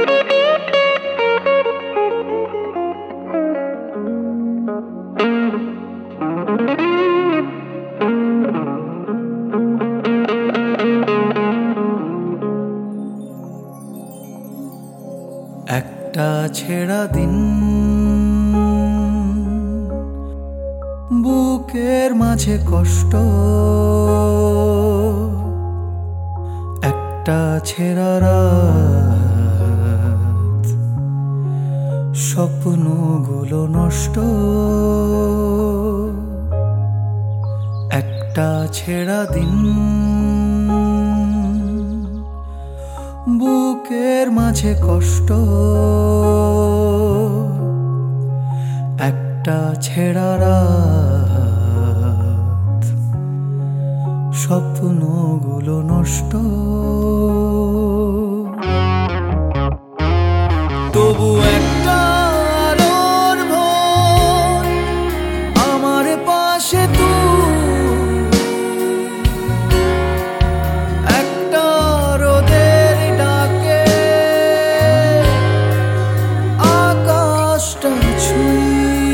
একটা ছেঁড়া দিন বুকের মাঝে কষ্ট, একটা ছেঁড়া রাত স্বপ্নগুলো নষ্ট, একটা ছেঁড়া দিন বুকের মাঝে কষ্ট, একটা ছেঁড়া রাত স্বপ্নগুলো নষ্ট। তবু একটা আলোর ভোর আমার পাশে তুই, একটা রোদের ডাকে আকাশটা ছুঁই।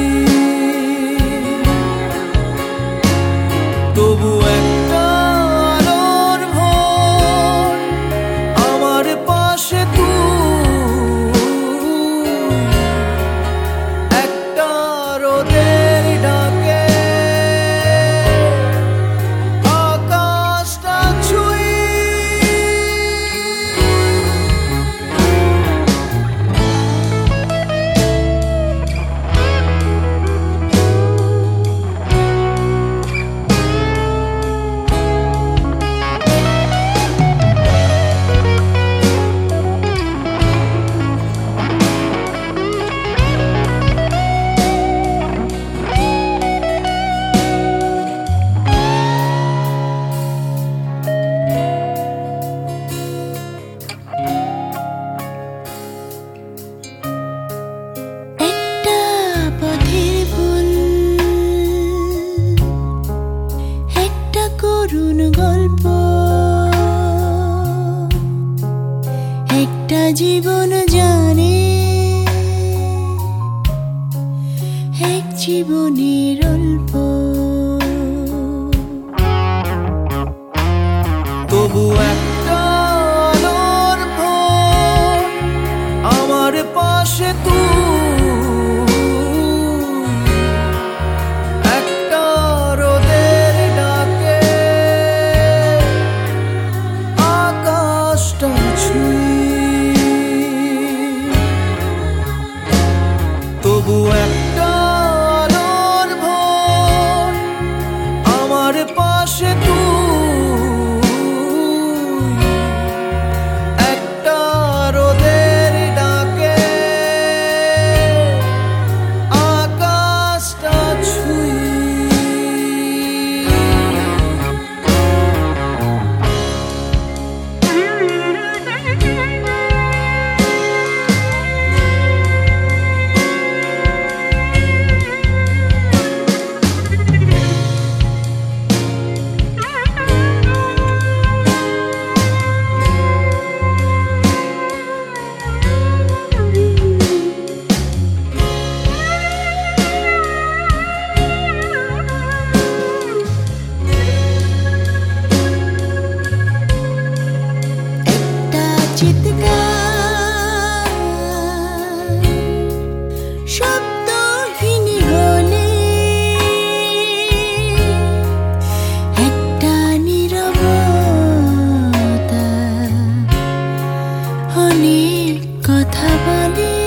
তবু একটা আলোর ভোর আমার পাশে তুই, একটা রোদের ডাকে আকাশটা ছুঁই। করুণ গল্প, একটা জীবন জানে, এক জীবনের অল্প। তবু একটা আলোর ভোর আমার পাশে তুই, একটা রোদের ডাকে আকাশটা ছুঁই। তবু একটা আলোর ভোর আমার পাশে তুই, একটা রোদের ডাকে আকাশটা ছুঁই। শব্দহীন হলে একটা নীরবতা অনেক কথা বলে।